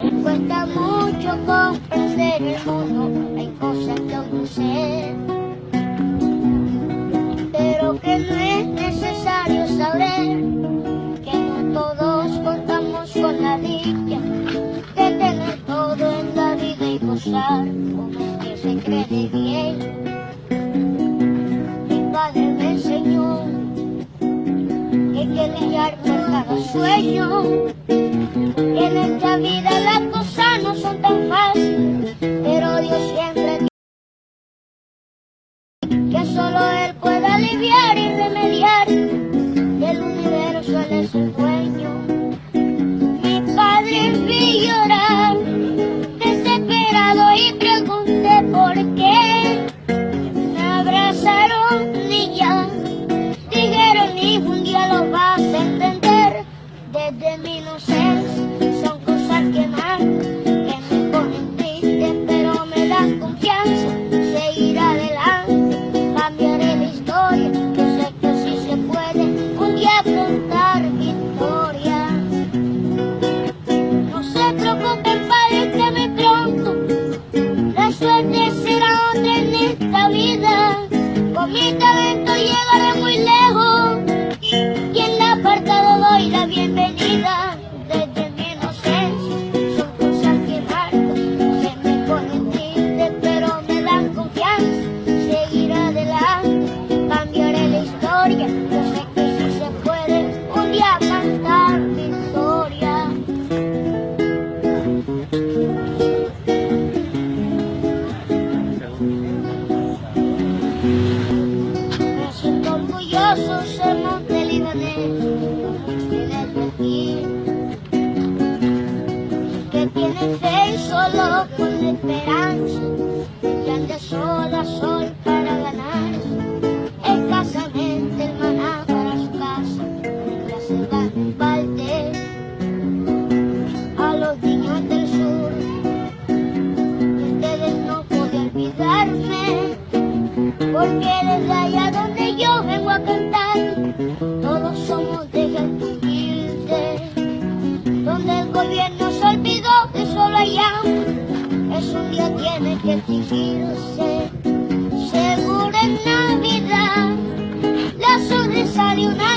Cuesta mucho comprender el mundo, hay cosas que aún no sé, pero que no es necesario saber que no todos contamos con la dicha de tener todo en la vida y gozar como que se cree de bien. Mi padre me enseñó que hay que lidiar con cada sueño, que en esta vida las cosas no son tan fáciles, pero Dios siempre que solo Él puede aliviar y remediar, del universo Él es el dueño. Mi padre vi llorar, desesperado, y pregunté por qué. Me abrazaron y ya dijeron, hijo, un día lo vas a entender. Desde mi inocencia son cosas que marcan, que me ponen triste, pero me dan confianza. Seguir adelante, cambiaré la historia. Yo sé que sí se puede un día contar victoria. No se preocupen, padre, que muy pronto la suerte será otra en esta vida. Con mi talento llegaré muy lejos y en el apartado doy la bienvenida. Desde mi inocencia son cosas que marcan, que me ponen triste, pero me dan confianza. Seguir adelante, cambiaré la historia. Yo sé que sí se puede un día cantar victoria. Me siento orgulloso ser montelibanés, tienes de aquí, que tienen fe y solo con esperanza, y han de sol a sol para ganar, escasamente el maná para su casa, la selva en balde, a los niños del sur, de ustedes no pude olvidarme, porque desde allá donde yo vengo a cantar, todos somos de gente humilde, donde el gobierno se olvidó de solo allá, eso un día tiene que exigirse. Seguro en Navidad la sobresale una